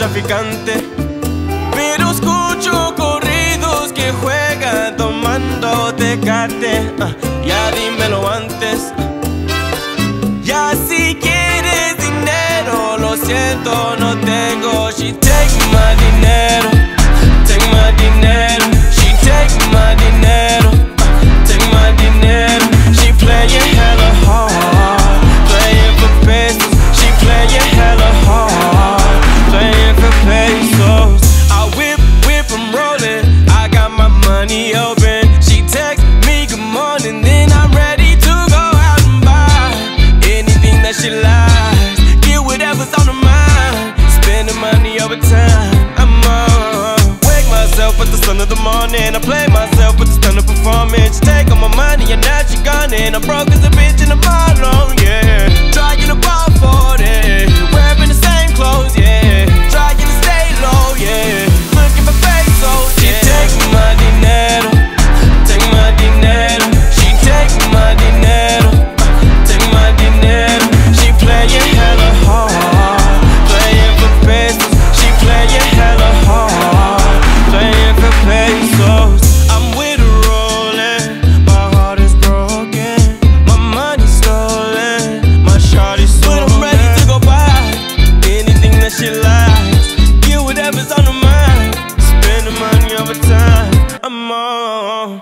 narcotraficante, pero escucho corridos que juegan tomando Tecate. Ya dímelo antes. Ya si quieres dinero, lo siento, no tengo. She take my dinero, take my dinero. She take my dinero, take my dinero. She playing hella hard, playing for pesos. She playing hella hard, playing for pesos. I whip, I'm rolling. I got my money open. She text me good morning, then I'm ready to go out and buy anything that she likes. Get whatever's on her mind. Spending money over time. I'm on. Wake myself at the sun of the morning. I play myself with the stunning performance. She take all my money and now she gone. And I'm broke as a bitch in the bottom, yeah. Trying to ball for it, wearing the same clothes, yeah. Trying to stay low, yeah. Looking for pesos, yeah. She take my dinero, take my dinero. She take my dinero, take my dinero. She playing hella hard, playing for pesos. She playing hella hard, playing for pesos. I'm with her rolling, my heart is broken, my money's stolen, my shawty's stolen. But I'm ready to go buy anything that she likes. Get whatever's on her mind. Spend the money over time. I'm on.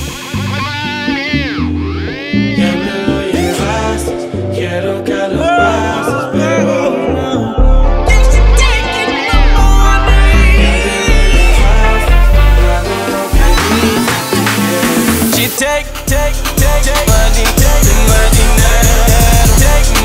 Que me lo llevases, quiero que lo pases, pero no. She take my dinero, take